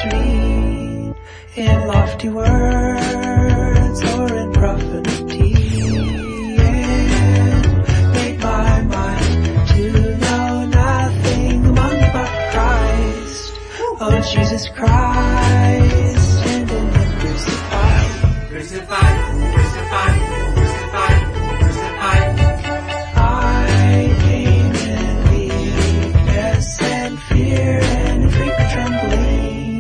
me in lofty words or in profanity, and made my mind to know nothing among but Christ. Oh, Jesus Christ, and in Him crucified.